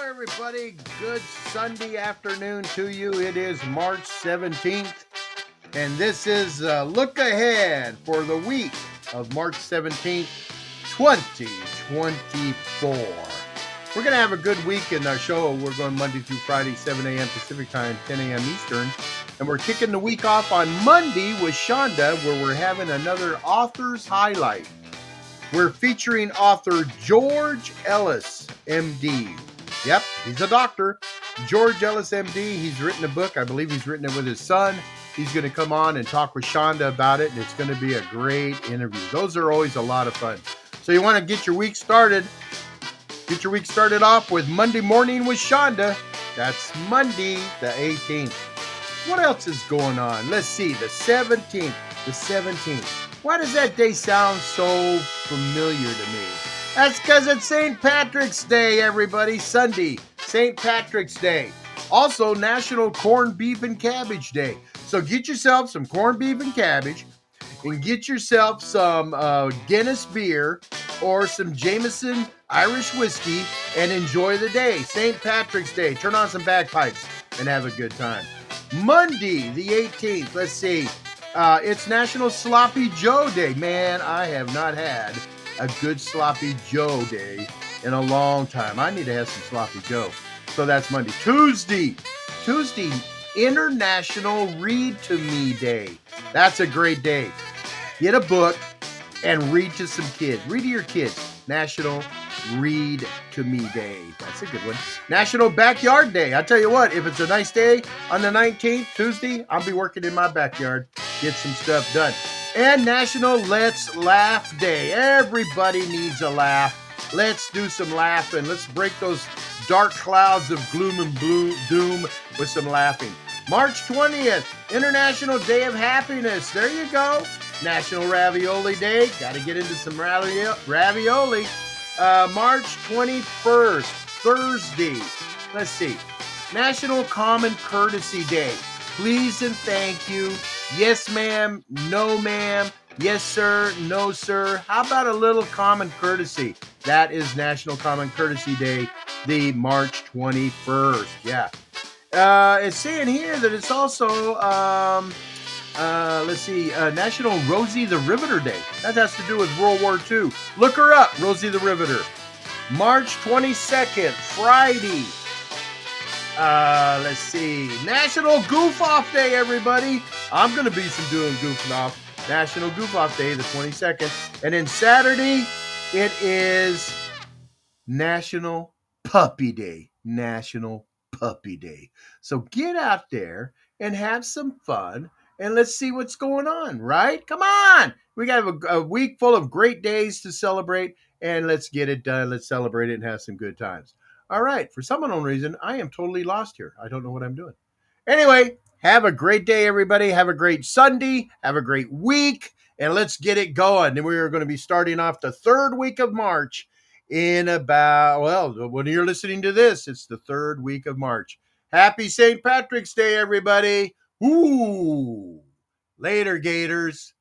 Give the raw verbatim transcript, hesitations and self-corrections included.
everybody. Good Sunday afternoon to you. It is March seventeenth, and this is a look ahead for the week of March seventeenth, twenty twenty-four. We're going to have a good week in our show. We're going Monday through Friday, seven a.m. Pacific Time, ten a.m. Eastern. And we're kicking the week off on Monday with Shonda, where we're having another author's highlight. We're featuring author George Ellis, M D. Yep, he's a doctor. George Ellis, M D. He's written a book. I believe he's written it with his son. He's going to come on and talk with Shonda about it, and it's going to be a great interview. Those are always a lot of fun. So you want to get your week started. Get your week started off with Monday Morning with Shonda. That's Monday the eighteenth. What else is going on? Let's see, the seventeenth. The seventeenth. Why does that day sound so familiar to me? That's because it's Saint Patrick's Day, everybody. Sunday, Saint Patrick's Day. Also, National Corned Beef and Cabbage Day. So get yourself some corned beef and cabbage, and get yourself some uh, Guinness beer or some Jameson Irish whiskey, and enjoy the day. Saint Patrick's Day. Turn on some bagpipes and have a good time. Monday, the eighteenth. Let's see. Uh, it's National Sloppy Joe Day. Man, I have not had a good Sloppy Joe Day in a long time. I need to have some Sloppy Joe. So that's Monday. Tuesday. Tuesday, International Read to Me Day. That's a great day. Get a book and read to some kids. Read to your kids. National Read to Me Day. That's a good one. National Backyard Day. I tell you what, if it's a nice day on the nineteenth, Tuesday, I'll be working in my backyard. Get some stuff done. And National Let's Laugh Day. Everybody needs a laugh. Let's do some laughing. Let's break those dark clouds of gloom and blue, doom with some laughing. March twentieth, International Day of Happiness. There you go. National Ravioli Day. Got to get into some ravioli. Uh, March twenty-first, Thursday. Let's see. National Common Courtesy Day. Please and thank you. Yes, ma'am. No, ma'am. Yes, sir. No, sir. How about a little common courtesy? That is National Common Courtesy Day, the March twenty-first. Yeah. Uh, it's saying here that it's also, um, uh, let's see, uh, National Rosie the Riveter Day. That has to do with World War Two. Look her up, Rosie the Riveter. March twenty-second, Friday. Uh, let's see, National Goof Off Day, everybody. I'm going to be some doing goofing off. National Goof Off Day, the twenty-second. And then Saturday, it is National Puppy Day. National Puppy Day. So get out there and have some fun, and let's see what's going on, right? Come on. We got a, a week full of great days to celebrate, and let's get it done. Let's celebrate it and have some good times. All right. For some unknown reason, I am totally lost here. I don't know what I'm doing. Anyway, have a great day, everybody. Have a great Sunday. Have a great week, and let's get it going. And we are going to be starting off the third week of March in about, well, when you're listening to this, it's the third week of March. Happy Saint Patrick's Day, everybody. Ooh. Later, Gators.